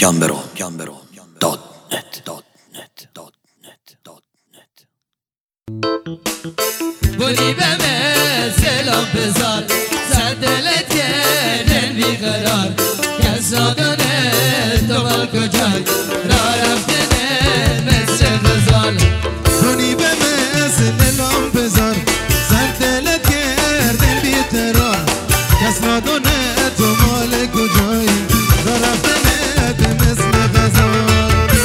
Gambero.net. بودی به من سلام بزار سر دلت کردن بیقرار کس ندانه تو مال کجای را رفتنه مثل غزال بودی به من سلام بزار سر دلت کردن بیقرار کس ندانه تو مال کجای را رفتنه مثل غزال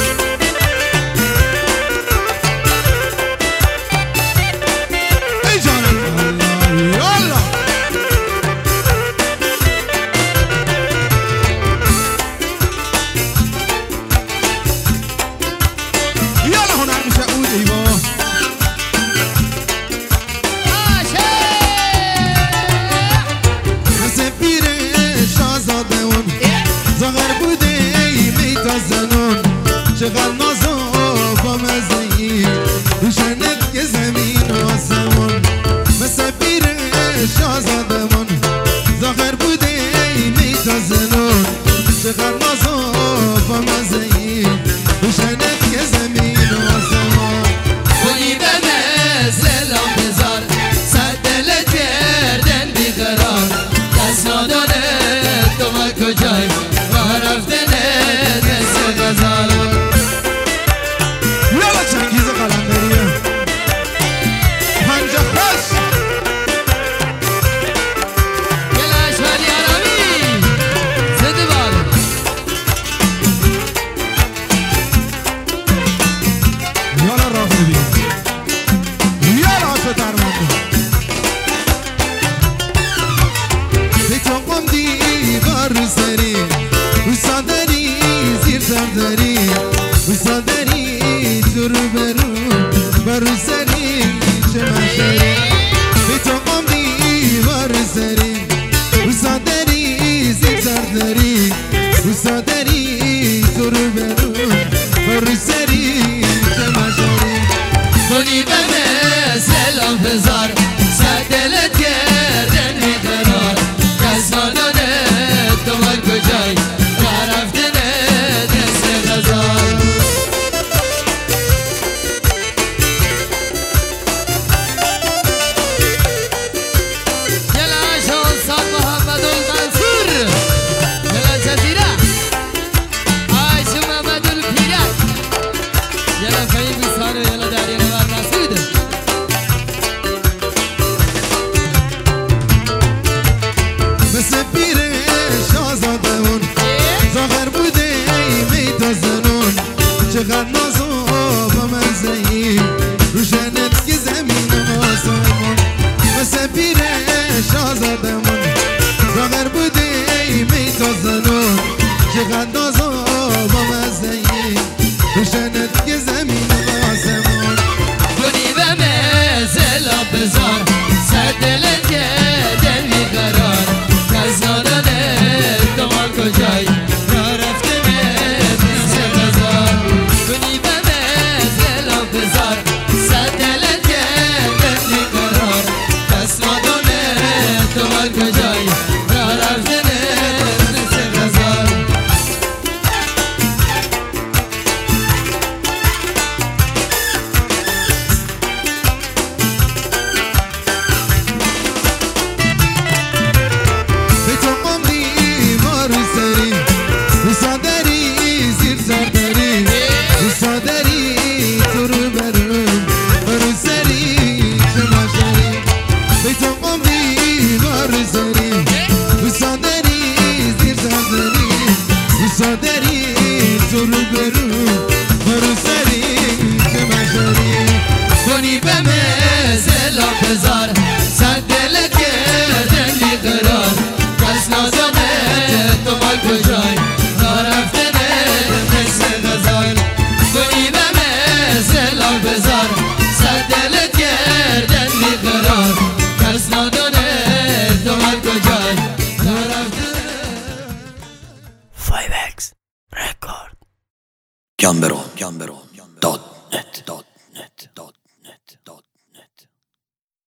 چقدر نازو با مزهی روشنت که زمین و آسمون مثل پیر شازادمون زاغر بوده میتازنون چقدر نازو با مزهی روشنت که زمین و آسمون بودی به من سلام بزار سر دلت کردن بیقرار کس ندانه تو مال کجای راه رفتنه مثل غزال وصادري تور برو سري شمشري بتقوم دي برو سري وصادري زردري وصادري تور برو سري شمشري بودی به من سلام بزار سر دلت کردن بیقرار کس ندانه تو مال کجای راه رفتنه مثل غزال چقدر نازو با مزهی روشنت که زمین و آسمون مثل پیر شازادمون زاغر بوده میتازنون چقدر نازو با مزهی روشنت که زمین و آسمون بودی به من سلام بزار سر دلت کردن بیقرار کس ندانه تو مال کجای راه رفتنه مثل غزال بودی به من سلام بزار سر دلت کردن بیقرار کس ندانه تو مال کجای راه رفتنه مثل غزال صادری تو رو برو سری که مجاری بودی به من سلام بزار سر دلت کردن بیقرار کس ندانه تو مال کجای راه رفتنه مثل غزال بودی به من سلام بزار سر دلت کردن بیقرار کس ندانه تو مال کجای راه رفتنه 5X Record. Gambero.